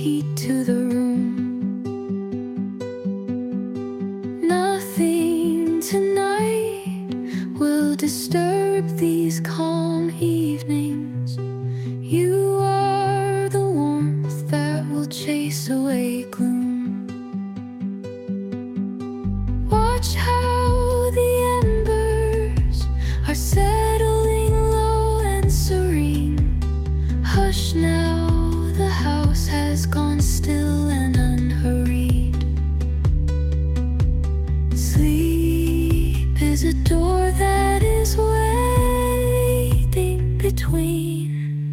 heat to the room. Nothing tonight will disturb these calm evenings. You are the warmth that will chase away gloom. Watch how the embers are settling low and serene. Hush now, the house has gone still and unhurried. Sleep is a door that is waiting between.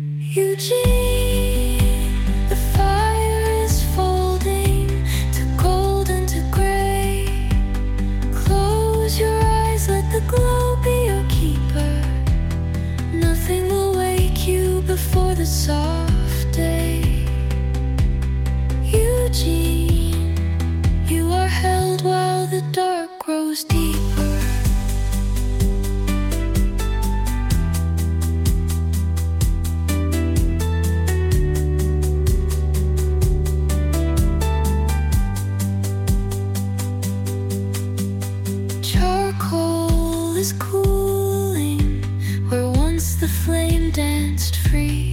Eugene, the fire is folding to gold and to gray. Close your eyes, let the glow be your keeper. Nothing will wake you before the soft day. Eugene, you are held while the dark grows deeper. Charcoal is cooling where once the flame danced free.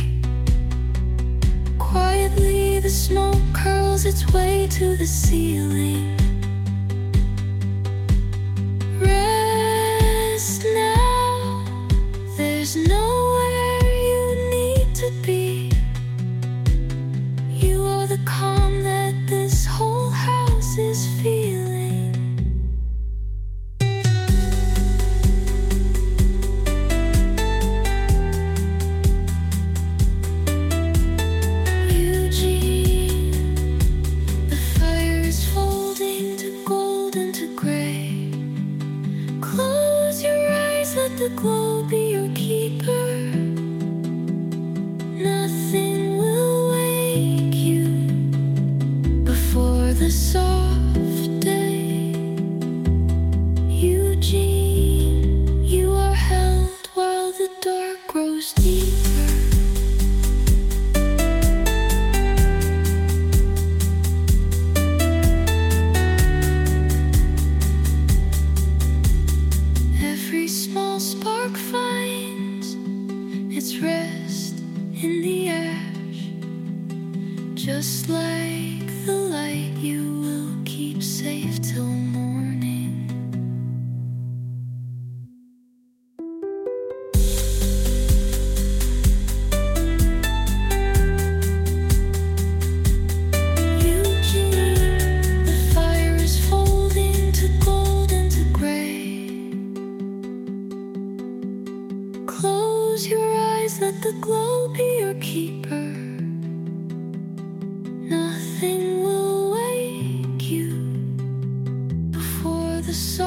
Quietly the smoke curls its way to the ceiling. Rest now, there's nowhere you need to be. You are the calm that this whole house is feeling. Close your eyes, let the glow be your keeper. Nothing will wake you before the soft day. Eugene, you are held while the dark grows deeper. Every small spark finds its rest in the ash. Just like the light, you will keep safe till morning. Eugene, the fire is folding to gold and to gray. Close your eyes, let the glow be your keeper. Nothing will wake you before the sun.